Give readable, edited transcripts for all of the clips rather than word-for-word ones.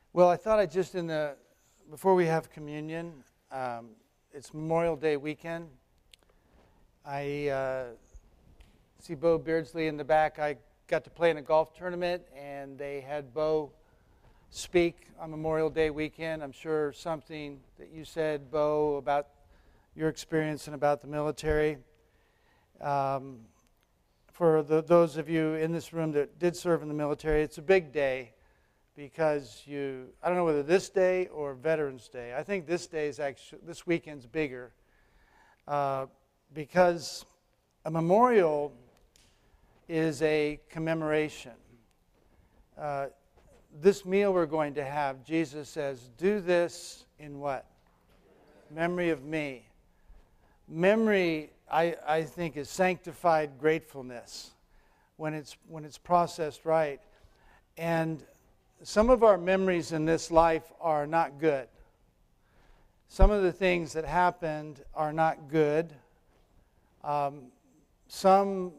Well, I thought before we have communion, it's Memorial Day weekend. I see Bo Beardsley in the back. I got to play in a golf tournament, and they had Bo speak on Memorial Day weekend. I'm sure something that you said, Bo, about your experience and about the military. For those of you in this room that did serve in the military, it's a big day. Because I don't know whether this day or Veterans Day. I think this weekend's bigger. Because a memorial is a commemoration. This meal we're going to have, Jesus says, do this in what? Memory of me. Memory, I think, is sanctified gratefulness when it's processed right. And some of our memories in this life are not good. Some of the things that happened are not good. Some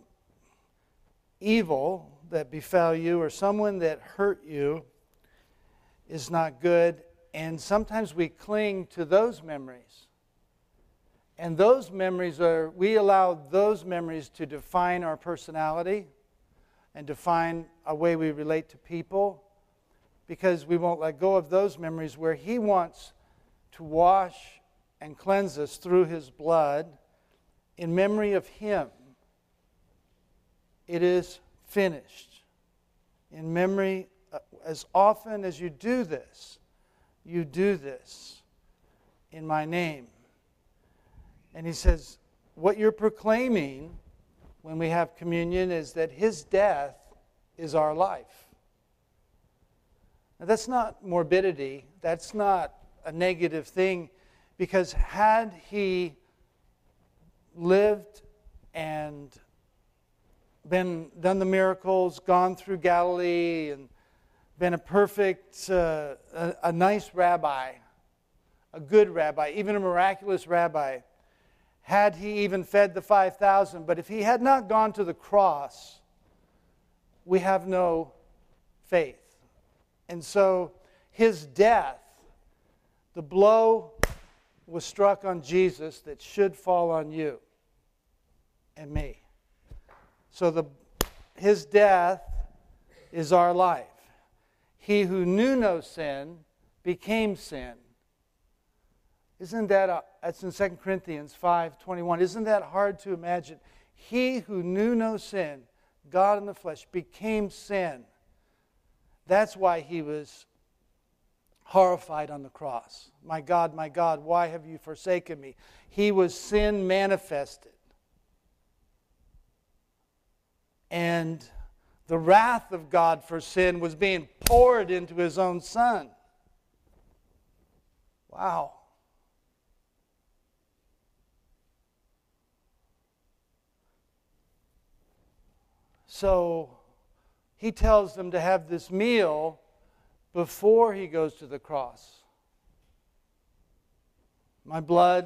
evil that befell you or someone that hurt you is not good. And sometimes we cling to those memories. And those memories we allow those memories to define our personality and define a way we relate to people. Because we won't let go of those memories where He wants to wash and cleanse us through His blood in memory of Him. It is finished. In memory, as often as you do this in my name. And He says, what you're proclaiming when we have communion is that His death is our life. Now, that's not morbidity. That's not a negative thing. Because had He lived and done the miracles, gone through Galilee, and been a perfect, a nice rabbi, a good rabbi, even a miraculous rabbi, had He even fed the 5,000, but if He had not gone to the cross, we have no faith. And so His death, the blow was struck on Jesus that should fall on you and me. So His death is our life. He who knew no sin became sin. Isn't that's in 2 Corinthians 5:21. Isn't that hard to imagine? He who knew no sin, God in the flesh, became sin. That's why He was horrified on the cross. My God, why have you forsaken me? He was sin manifested. And the wrath of God for sin was being poured into His own Son. Wow. So He tells them to have this meal before He goes to the cross. My blood,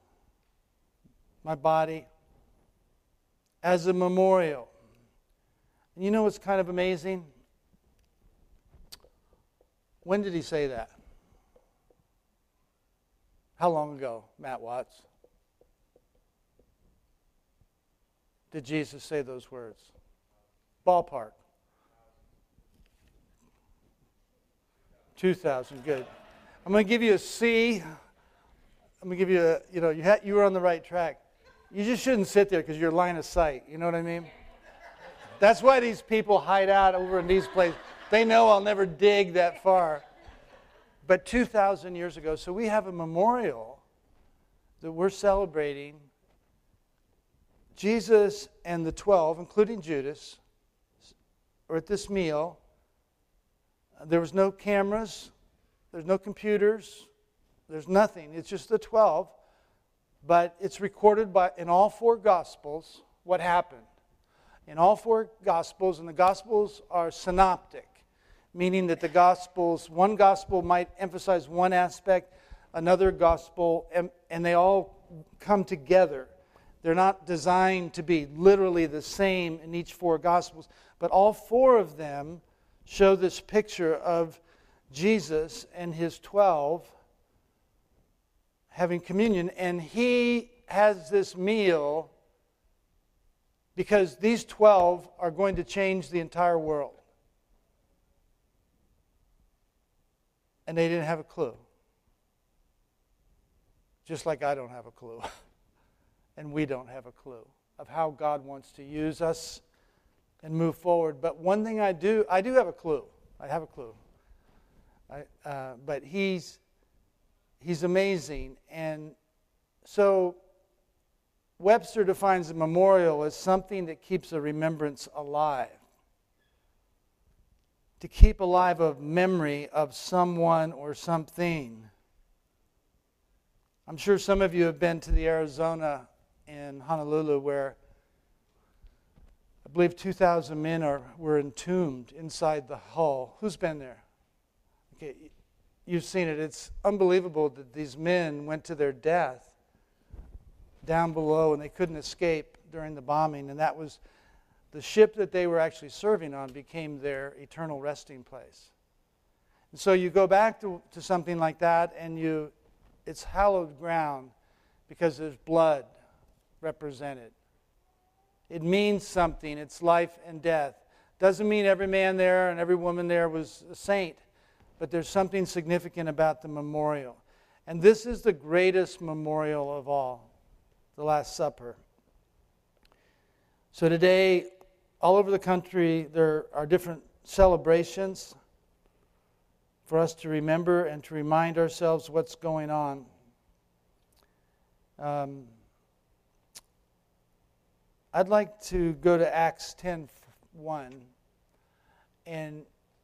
my body, as a memorial. And you know what's kind of amazing? When did He say that? How long ago, Matt Watts? Did Jesus say those words? Ballpark. 2,000, good. I'm going to give you a C. I'm going to give you you were on the right track. You just shouldn't sit there because you're line of sight. You know what I mean? That's why these people hide out over in these places. They know I'll never dig that far. But 2,000 years ago, so we have a memorial that we're celebrating. Jesus and the 12, including Judas, are at this meal. There was no cameras, there's no computers, there's nothing. It's just the 12. But it's recorded in all four Gospels what happened. In all four Gospels, and the Gospels are synoptic, meaning that one Gospel might emphasize one aspect, another Gospel, and they all come together. They're not designed to be literally the same in each four Gospels, but all four of them show this picture of Jesus and his 12 having communion, and he has this meal because these 12 are going to change the entire world. And they didn't have a clue. Just like I don't have a clue. And we don't have a clue of how God wants to use us and move forward. But one thing I do have a clue. I have a clue. But he's amazing. And so Webster defines a memorial as something that keeps a remembrance alive. To keep alive a memory of someone or something. I'm sure some of you have been to the Arizona in Honolulu where I believe 2,000 men were entombed inside the hull. Who's been there? Okay, you've seen it. It's unbelievable that these men went to their death down below and they couldn't escape during the bombing. And that was the ship that they were actually serving on became their eternal resting place. And so you go back to something like that and it's hallowed ground because there's blood represented. It means something. It's life and death. Doesn't mean every man there and every woman there was a saint, but there's something significant about the memorial. And this is the greatest memorial of all, the Last Supper. So today, all over the country, there are different celebrations for us to remember and to remind ourselves what's going on. I'd like to go to Acts 10:1, and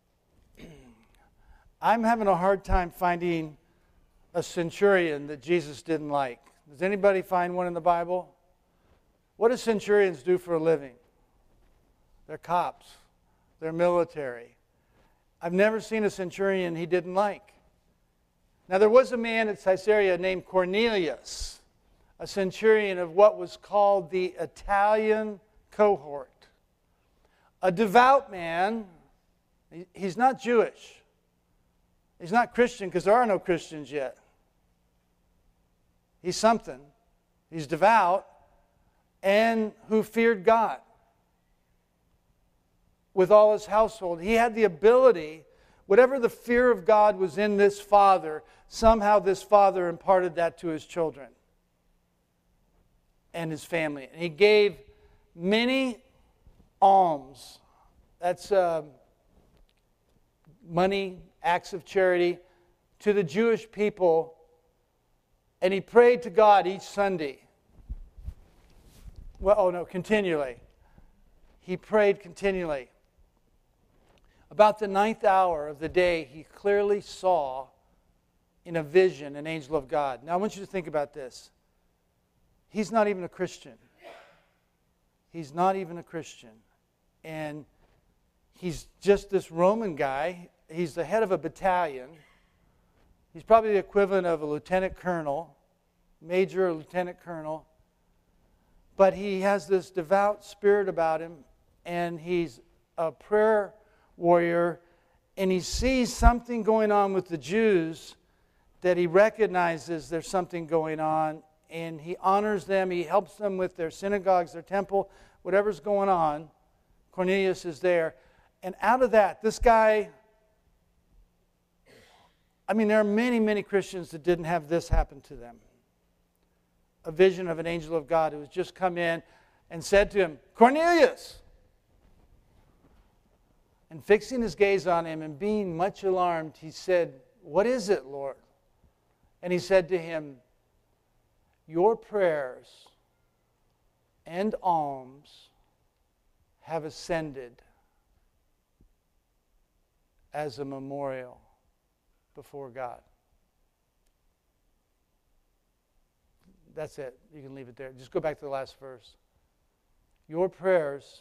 I'm having a hard time finding a centurion that Jesus didn't like. Does anybody find one in the Bible? What do centurions do for a living? They're cops. They're military. I've never seen a centurion he didn't like. Now, there was a man at Caesarea named Cornelius, a centurion of what was called the Italian cohort. A devout man. He's not Jewish. He's not Christian because there are no Christians yet. He's something. He's devout and who feared God with all his household. He had the ability, whatever the fear of God was in this father, somehow this father imparted that to his children and his family. And he gave many alms. That's money, acts of charity to the Jewish people. And he prayed to God each Sunday. Continually. He prayed continually. About the 9th hour of the day, he clearly saw in a vision an angel of God. Now I want you to think about this. He's not even a Christian. He's not even a Christian. And he's just this Roman guy. He's the head of a battalion. He's probably the equivalent of a lieutenant colonel, major or lieutenant colonel. But he has this devout spirit about him, and he's a prayer warrior, and he sees something going on with the Jews that he recognizes there's something going on, and he honors them. He helps them with their synagogues, their temple, whatever's going on. Cornelius is there. And out of that, this guy, there are many, many Christians that didn't have this happen to them. A vision of an angel of God who has just come in and said to him, Cornelius! And fixing his gaze on him and being much alarmed, he said, What is it, Lord? And he said to him, Your prayers and alms have ascended as a memorial before God. That's it. You can leave it there. Just go back to the last verse. Your prayers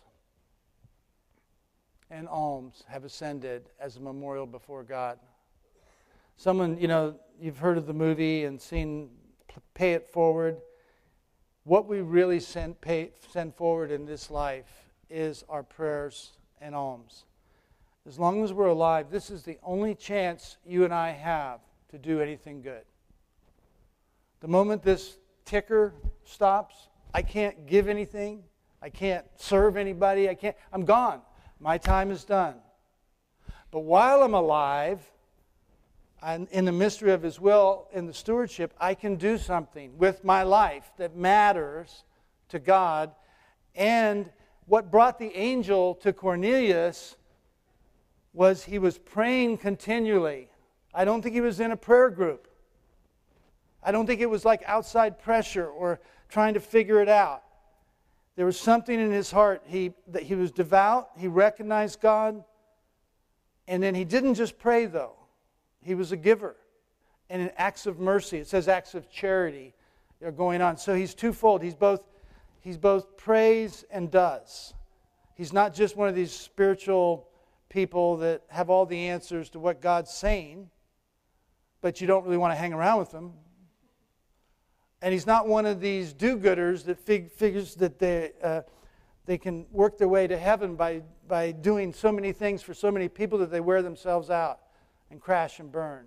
and alms have ascended as a memorial before God. Someone, you've heard of the movie and seen Pay It Forward. What we really send forward in this life is our prayers and alms. As long as we're alive, this is the only chance you and I have to do anything good. The moment this ticker stops, I can't give anything. I can't serve anybody. I'm gone. My time is done. But while I'm alive, in the mystery of His will, in the stewardship, I can do something with my life that matters to God. And what brought the angel to Cornelius was he was praying continually. I don't think he was in a prayer group. I don't think it was like outside pressure or trying to figure it out. There was something in his heart that he was devout, he recognized God, and then he didn't just pray though. He was a giver. And in acts of mercy, it says acts of charity are going on. So he's twofold. He's both prays and does. He's not just one of these spiritual people that have all the answers to what God's saying, but you don't really want to hang around with them. And he's not one of these do-gooders that figures that they can work their way to heaven by doing so many things for so many people that they wear themselves out and crash and burn.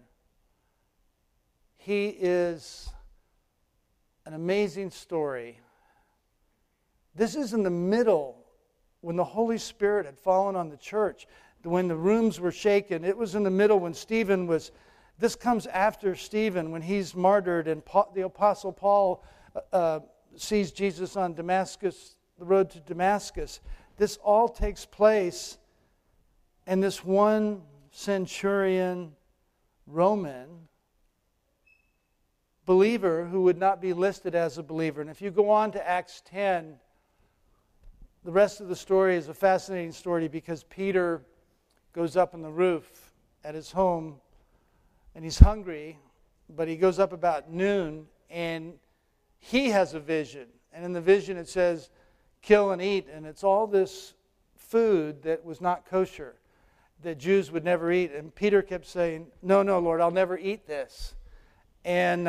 He is an amazing story. This is in the middle when the Holy Spirit had fallen on the church, when the rooms were shaken. It was in the middle when Stephen was... This comes after Stephen when he's martyred and the Apostle Paul sees Jesus on Damascus, the road to Damascus. This all takes place, and this one centurion Roman believer who would not be listed as a believer. And if you go on to Acts 10, the rest of the story is a fascinating story because Peter goes up on the roof at his home and he's hungry, but he goes up about noon and he has a vision. And in the vision it says, kill and eat. And it's all this food that was not kosher, that Jews would never eat. And Peter kept saying, no, Lord, I'll never eat this. And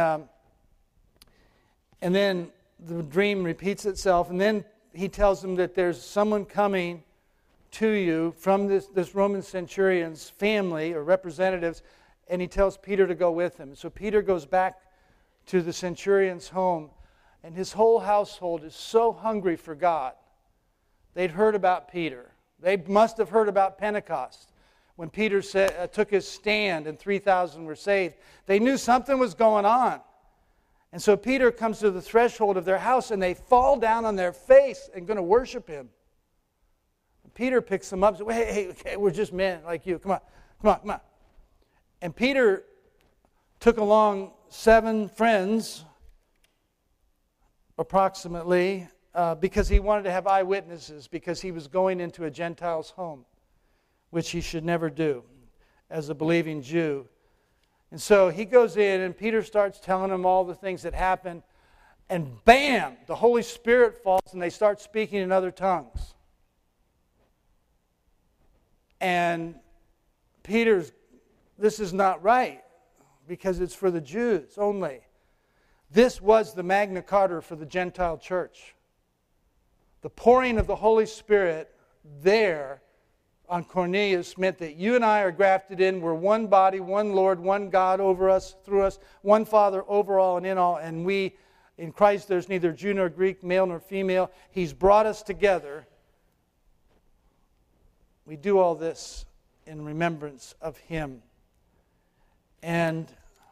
then the dream repeats itself. And then he tells them that there's someone coming to you from this Roman centurion's family or representatives. And he tells Peter to go with him. So Peter goes back to the centurion's home. And his whole household is so hungry for God. They'd heard about Peter. They must have heard about Pentecost. When Peter took his stand and 3,000 were saved. They knew something was going on. And so Peter comes to the threshold of their house and they fall down on their face and going to worship him. And Peter picks them up and says, hey, we're just men like you. Come on. And Peter took along 7 friends, approximately, because he wanted to have eyewitnesses, because he was going into a Gentile's home, which he should never do as a believing Jew. And so he goes in, and Peter starts telling him all the things that happened, and bam, the Holy Spirit falls, and they start speaking in other tongues. And this is not right, because it's for the Jews only. This was the Magna Carta for the Gentile church. The pouring of the Holy Spirit there on Cornelius meant that you and I are grafted in. We're one body, one Lord, one God over us, through us, one Father over all and in all. And we, in Christ, there's neither Jew nor Greek, male nor female. He's brought us together. We do all this in remembrance of Him. And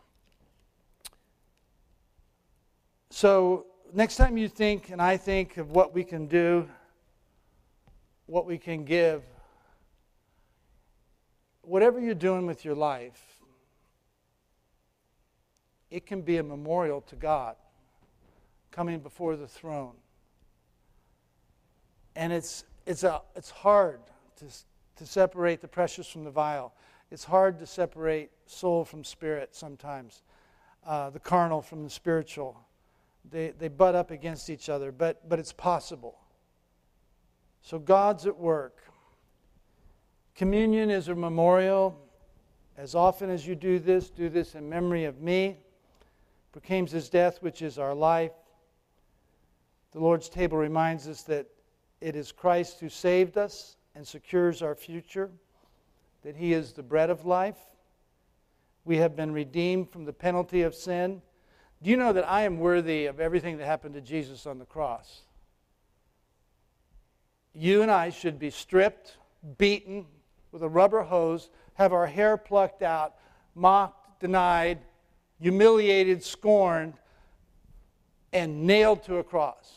so next time you think, and I think, of what we can do, what we can give, whatever you're doing with your life, it can be a memorial to God coming before the throne. And it's hard to separate the precious from the vile. It's hard to separate soul from spirit sometimes, the carnal from the spiritual. They butt up against each other, but it's possible. So God's at work. Communion is a memorial. As often as you do this in memory of me. Proclaims His death, which is our life. The Lord's table reminds us that it is Christ who saved us and secures our future. that He is the bread of life. We have been redeemed from the penalty of sin. Do you know that I am worthy of everything that happened to Jesus on the cross? You and I should be stripped, beaten with a rubber hose, have our hair plucked out, mocked, denied, humiliated, scorned, and nailed to a cross.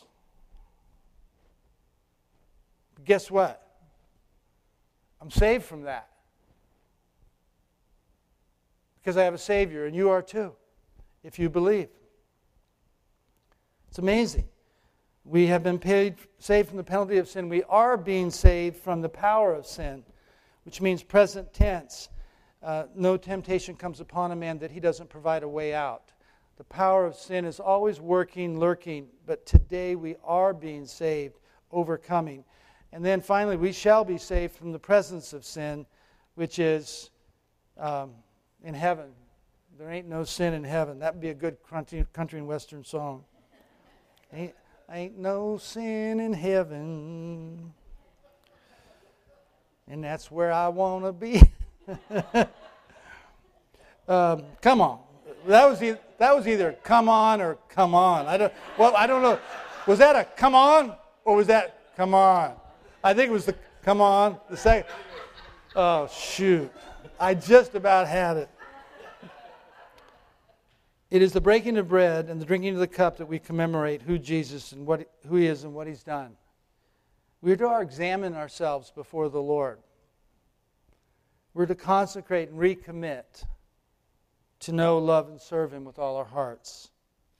But guess what? I'm saved from that. Because I have a Savior, and you are too, if you believe. It's amazing. We have been saved from the penalty of sin. We are being saved from the power of sin, which means present tense. No temptation comes upon a man that he doesn't provide a way out. The power of sin is always working, lurking, but today we are being saved, overcoming. And then finally, we shall be saved from the presence of sin, which is in heaven. There ain't no sin in heaven. That would be a good country and western song. Ain't no sin in heaven, and that's where I want to be. Come on. That was either come on or come on. I don't know. Was that a come on or was that come on? I think it was the come on. The second. Oh, shoot. I just about had it. It is the breaking of bread and the drinking of the cup that we commemorate who Jesus and who He is and what He's done. We are to examine ourselves before the Lord. We're to consecrate and recommit to know, love, and serve Him with all our hearts.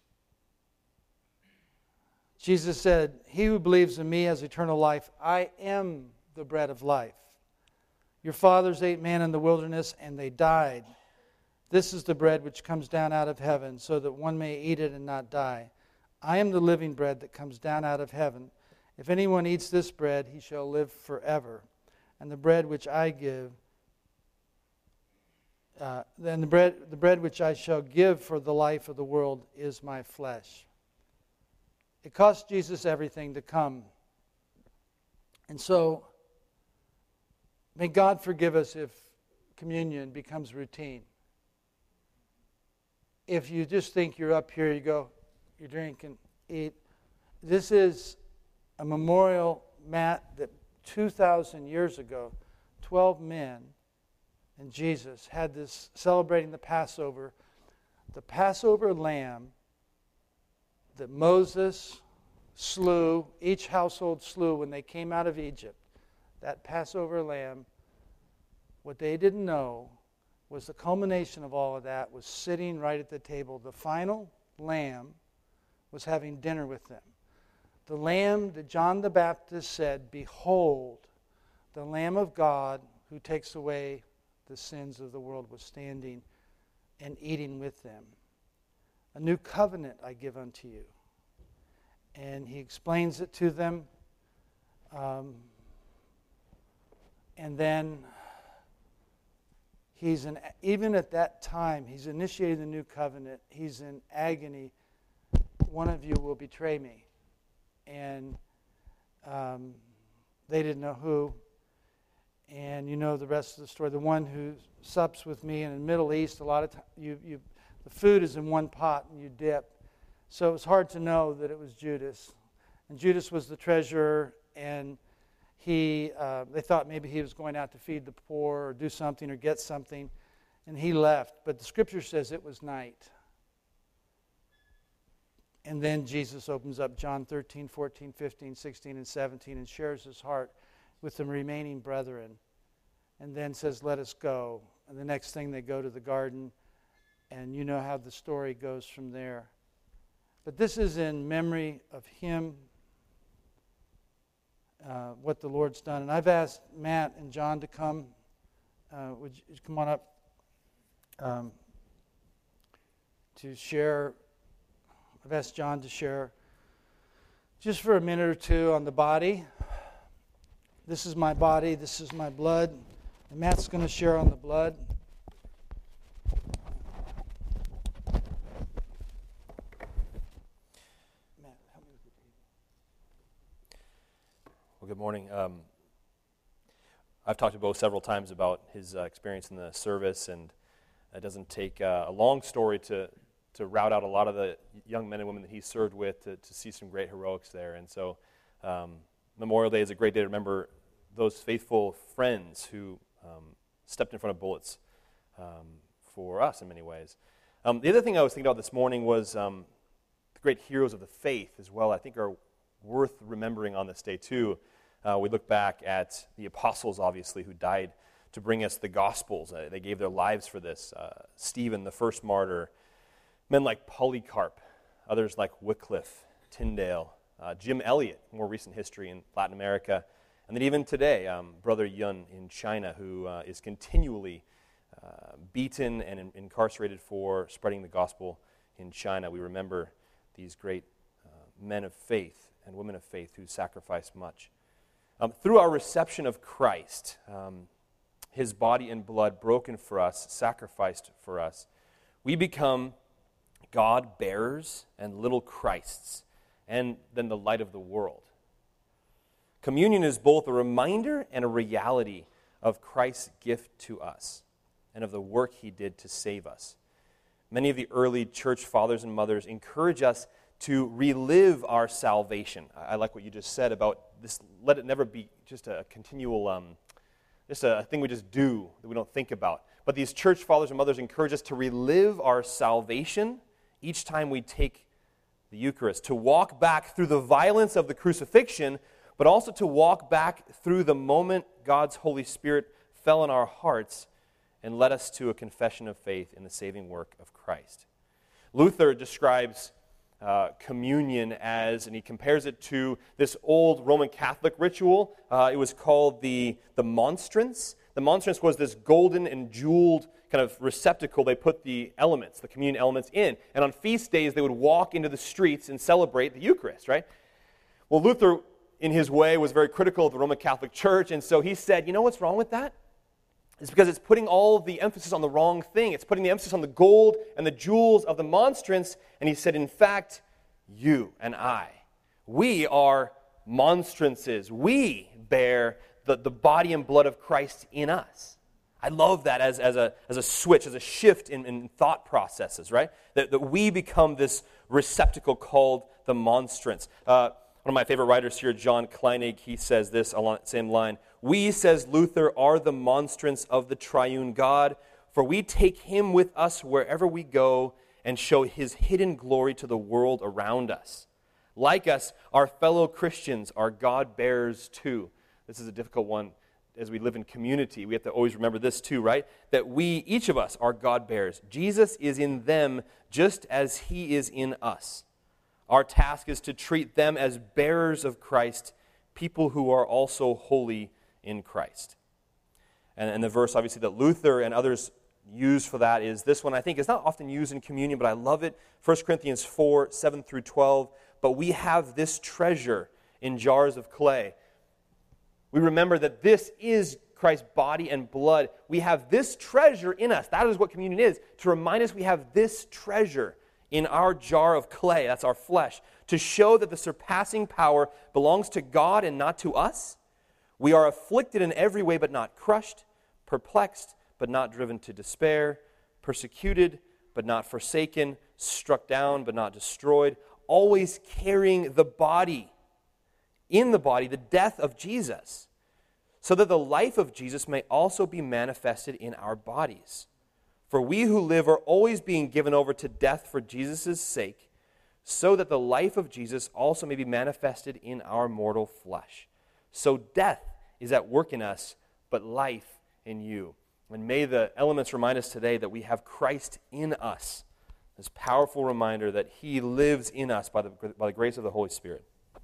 Jesus said, "He who believes in me has eternal life. I am the bread of life. Your fathers ate manna in the wilderness, and they died. This is the bread which comes down out of heaven, so that one may eat it and not die. I am the living bread that comes down out of heaven. If anyone eats this bread, he shall live forever. And the bread which I give, then the bread which I shall give for the life of the world is my flesh." It cost Jesus everything to come. And so, may God forgive us if communion becomes routine. If you just think you're up here, you go, you drink and eat. This is a memorial mat that 2,000 years ago, 12 men and Jesus had this celebrating the Passover lamb that Moses slew, each household slew when they came out of Egypt. That Passover lamb, what they didn't know was the culmination of all of that was sitting right at the table. The final lamb was having dinner with them. The lamb that John the Baptist said, "Behold, the Lamb of God who takes away the sins of the world," was standing and eating with them. "A new covenant I give unto you." And he explains it to them. And then even at that time, he's initiating the new covenant. He's in agony. "One of you will betray me." And they didn't know who. And you know the rest of the story. The one who sups with me, and in the Middle East, a lot of times the food is in one pot and you dip. So it was hard to know that it was Judas. And Judas was the treasurer, and they thought maybe he was going out to feed the poor or do something or get something, and he left. But the scripture says it was night. And then Jesus opens up John 13, 14, 15, 16, and 17 and shares his heart with the remaining brethren, and then says, "Let us go." And the next thing, they go to the garden, and you know how the story goes from there. But this is in memory of him, what the Lord's done. And I've asked Matt and John to come. Would you come on up to share? I've asked John to share just for a minute or two on the body. This is my body, this is my blood. And Matt's going to share on the blood. Matt, help me with the table. Well, good morning. I've talked to Bo several times about his experience in the service, and it doesn't take a long story to route out a lot of the young men and women that he served with to see some great heroics there. And so Memorial Day is a great day to remember those faithful friends who stepped in front of bullets for us in many ways. The other thing I was thinking about this morning was the great heroes of the faith as well, I think are worth remembering on this day too. We look back at the apostles, obviously, who died to bring us the Gospels. They gave their lives for this. Stephen, the first martyr, men like Polycarp, others like Wycliffe, Tyndale, Jim Elliot, more recent history in Latin America, and then even today, Brother Yun in China, who is continually beaten and incarcerated for spreading the gospel in China. We remember these great men of faith and women of faith who sacrificed much. Through our reception of Christ, his body and blood broken for us, sacrificed for us, we become God bearers and little Christs, and then the light of the world. Communion is both a reminder and a reality of Christ's gift to us and of the work he did to save us. Many of the early church fathers and mothers encourage us to relive our salvation. I like what you just said about this. Let it never be just a continual, just a thing we just do that we don't think about. But these church fathers and mothers encourage us to relive our salvation each time we take the Eucharist, to walk back through the violence of the crucifixion, but also to walk back through the moment God's Holy Spirit fell in our hearts and led us to a confession of faith in the saving work of Christ. Luther describes communion as, and he compares it to this old Roman Catholic ritual. It was called the monstrance. The monstrance was this golden and jeweled kind of receptacle they put the elements, the communion elements in. And on feast days, they would walk into the streets and celebrate the Eucharist, right? Well, Luther, in his way, was very critical of the Roman Catholic Church, and so he said, you know what's wrong with that? It's because it's putting all the emphasis on the wrong thing. It's putting the emphasis on the gold and the jewels of the monstrance. And he said, in fact, you and I, we are monstrances. We bear the body and blood of Christ in us. I love that as a switch, as a shift in thought processes, right? That we become this receptacle called the monstrance. One of my favorite writers here, John Kleinig, he says this along the same line. We, says Luther, are the monstrance of the triune God, for we take him with us wherever we go and show his hidden glory to the world around us. Like us, our fellow Christians are God-bearers too. This is a difficult one as we live in community. We have to always remember this too, right? That we, each of us, are God-bearers. Jesus is in them just as he is in us. Our task is to treat them as bearers of Christ, people who are also holy in Christ. And the verse, obviously, that Luther and others use for that is this one. I think is not often used in communion, but I love it. 1 Corinthians 4, 7 through 12. But we have this treasure in jars of clay. We remember that this is Christ's body and blood. We have this treasure in us. That is what communion is, to remind us we have this treasure in our jar of clay, that's our flesh, to show that the surpassing power belongs to God and not to us. We are afflicted in every way but not crushed, perplexed but not driven to despair, persecuted but not forsaken, struck down but not destroyed, always carrying the body, in the body, the death of Jesus, so that the life of Jesus may also be manifested in our bodies. For we who live are always being given over to death for Jesus' sake, so that the life of Jesus also may be manifested in our mortal flesh. So death is at work in us, but life in you. And may the elements remind us today that we have Christ in us. This powerful reminder that he lives in us by the grace of the Holy Spirit.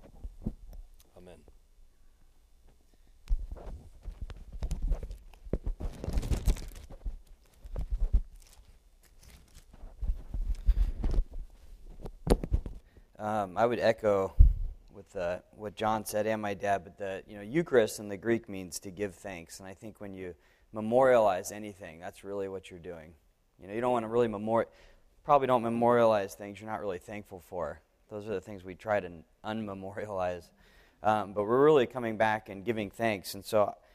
Amen. I would echo with what John said and my dad, but the Eucharist in the Greek means to give thanks, and I think when you memorialize anything, that's really what you're doing. You don't want to really probably don't memorialize things you're not really thankful for. Those are the things we try to unmemorialize, but we're really coming back and giving thanks. And so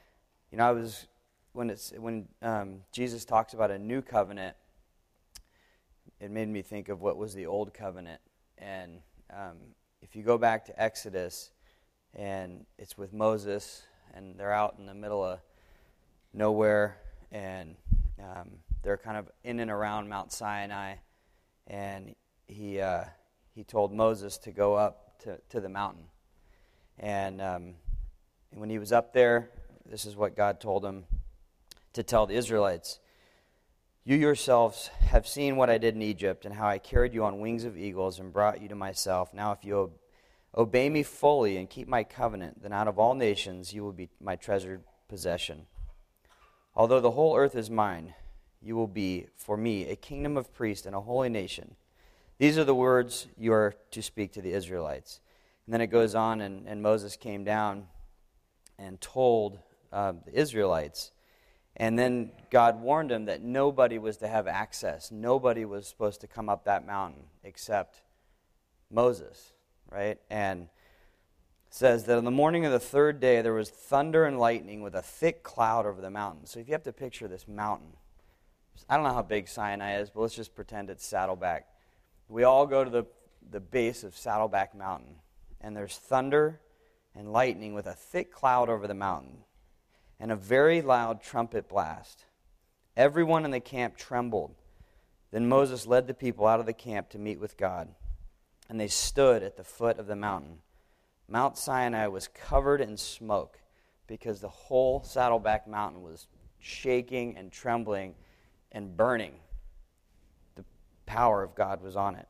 when Jesus talks about a new covenant, it made me think of what was the old covenant. And if you go back to Exodus, and it's with Moses, and they're out in the middle of nowhere, and they're kind of in and around Mount Sinai, and he told Moses to go up to the mountain. And when he was up there, this is what God told him to tell the Israelites. You yourselves have seen what I did in Egypt, and how I carried you on wings of eagles and brought you to myself. Now if you obey me fully and keep my covenant, then out of all nations you will be my treasured possession. Although the whole earth is mine, you will be for me a kingdom of priests and a holy nation. These are the words you are to speak to the Israelites. And then it goes on, and Moses came down and told the Israelites. And then God warned him that nobody was to have access. Nobody was supposed to come up that mountain except Moses, right? And it says that on the morning of the third day, there was thunder and lightning with a thick cloud over the mountain. So if you have to picture this mountain, I don't know how big Sinai is, but let's just pretend it's Saddleback. We all go to the base of Saddleback Mountain, and there's thunder and lightning with a thick cloud over the mountain, and a very loud trumpet blast. Everyone in the camp trembled. Then Moses led the people out of the camp to meet with God, and they stood at the foot of the mountain. Mount Sinai was covered in smoke because the whole Saddleback Mountain was shaking and trembling and burning. The power of God was on it.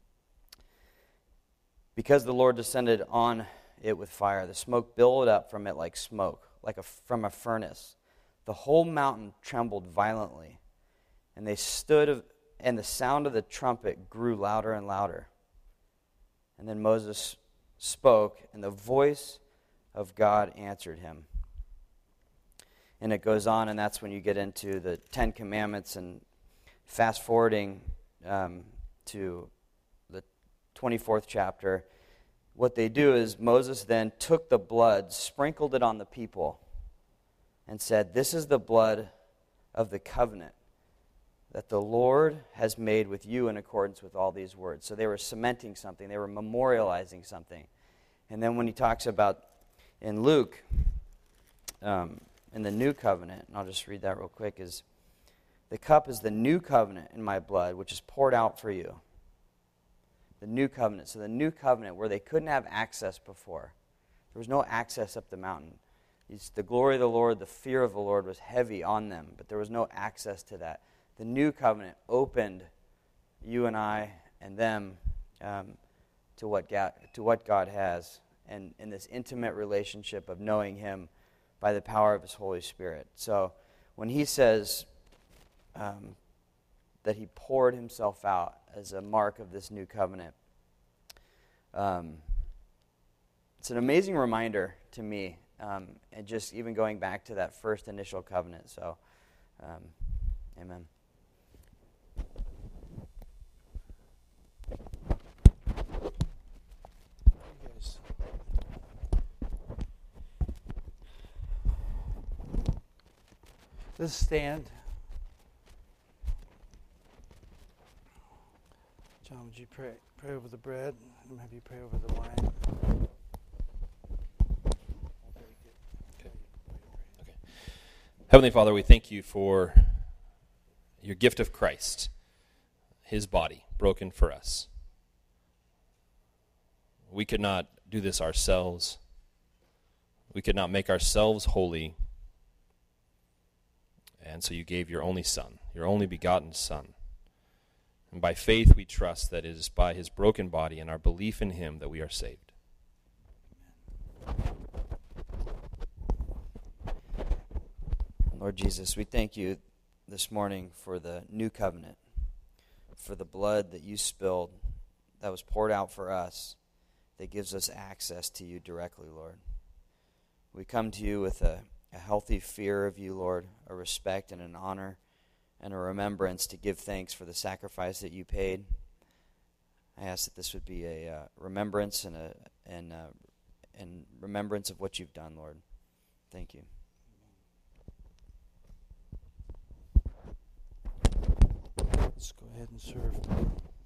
Because the Lord descended on it with fire, the smoke billowed up from it like smoke, from a furnace. The whole mountain trembled violently, and they stood, and the sound of the trumpet grew louder and louder. And then Moses spoke, and the voice of God answered him. And it goes on, and that's when you get into the Ten Commandments, and fast forwarding to the 24th chapter. What they do is Moses then took the blood, sprinkled it on the people, and said, "This is the blood of the covenant that the Lord has made with you in accordance with all these words." So they were cementing something. They were memorializing something. And then when he talks about in Luke, in the new covenant, and I'll just read that real quick, is the cup is the new covenant in my blood, which is poured out for you. The new covenant. So the new covenant where they couldn't have access before. There was no access up the mountain. The glory of the Lord, the fear of the Lord was heavy on them, but there was no access to that. The new covenant opened you and I and them to what God has, and in this intimate relationship of knowing Him by the power of His Holy Spirit. So when He says that He poured Himself out as a mark of this new covenant, it's an amazing reminder to me, and just even going back to that first initial covenant. So, amen. Let's stand. John, would you pray over the bread? And have you pray over the wine? Okay. Heavenly Father, we thank you for your gift of Christ, His body broken for us. We could not do this ourselves. We could not make ourselves holy. And so you gave your only Son, your only begotten Son. And by faith we trust that it is by His broken body and our belief in Him that we are saved. Lord Jesus, we thank you this morning for the new covenant, for the blood that you spilled, that was poured out for us, that gives us access to you directly, Lord. We come to you with a healthy fear of you, Lord, a respect and an honor and a remembrance to give thanks for the sacrifice that you paid. I ask that this would be a remembrance and remembrance of what you've done, Lord. Thank you. Let's go ahead and serve.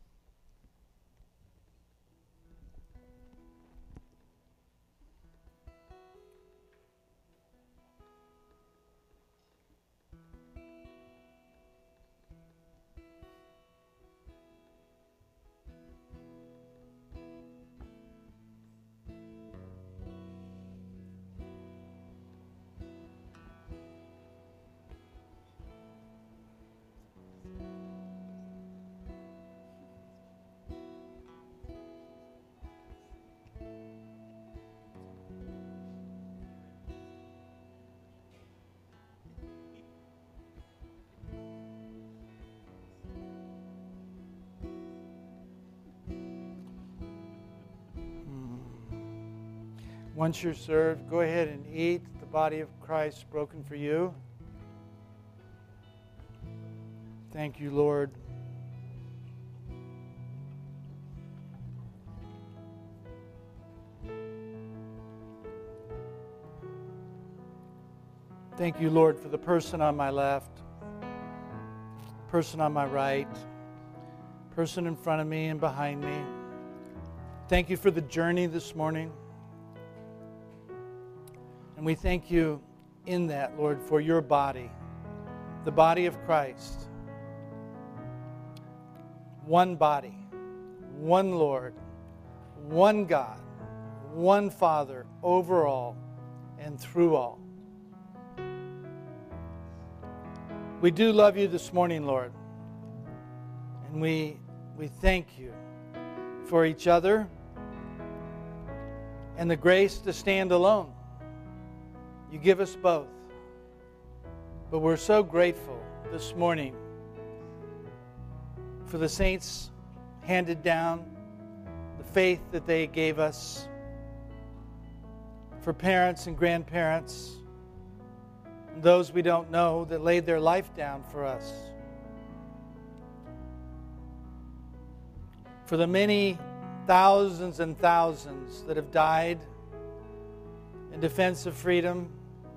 Once you're served, go ahead and eat the body of Christ broken for you. Thank you, Lord. Thank you, Lord, for the person on my left, person on my right, person in front of me and behind me. Thank you for the journey this morning. And we thank you in that, Lord, for your body, the body of Christ. One body, one Lord, one God, one Father, over all and through all. We do love you this morning, Lord. And we thank you for each other and the grace to stand alone. You give us both. But we're so grateful this morning for the saints handed down, the faith that they gave us, for parents and grandparents, and those we don't know that laid their life down for us, for the many thousands and thousands that have died in defense of freedom,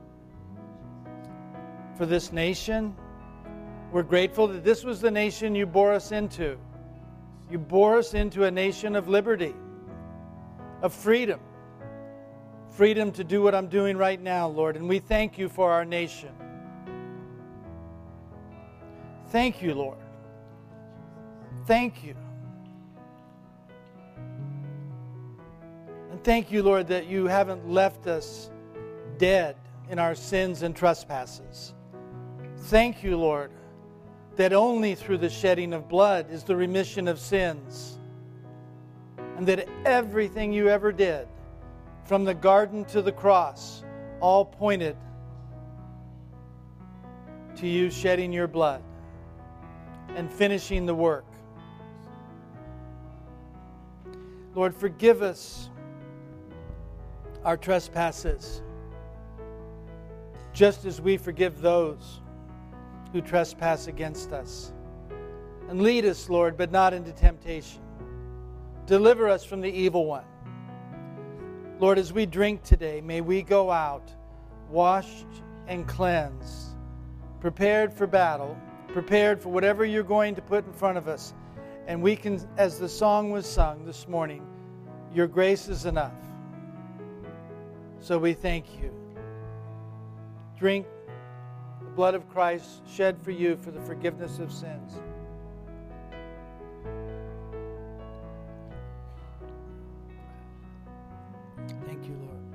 for this nation. We're grateful that this was the nation you bore us into. You bore us into a nation of liberty, of freedom. Freedom to do what I'm doing right now, Lord. And we thank you for our nation. Thank you, Lord. Thank you. And thank you, Lord, that you haven't left us dead in our sins and trespasses. Thank you, Lord, that only through the shedding of blood is the remission of sins. And that everything you ever did, from the garden to the cross, all pointed to you shedding your blood and finishing the work. Lord, forgive us our trespasses, just as we forgive those who trespass against us. And lead us, Lord, but not into temptation. Deliver us from the evil one. Lord, as we drink today, may we go out washed and cleansed, prepared for battle, prepared for whatever you're going to put in front of us. And we can, as the song was sung this morning, your grace is enough. So we thank you. Drink the blood of Christ shed for you for the forgiveness of sins. Thank you, Lord.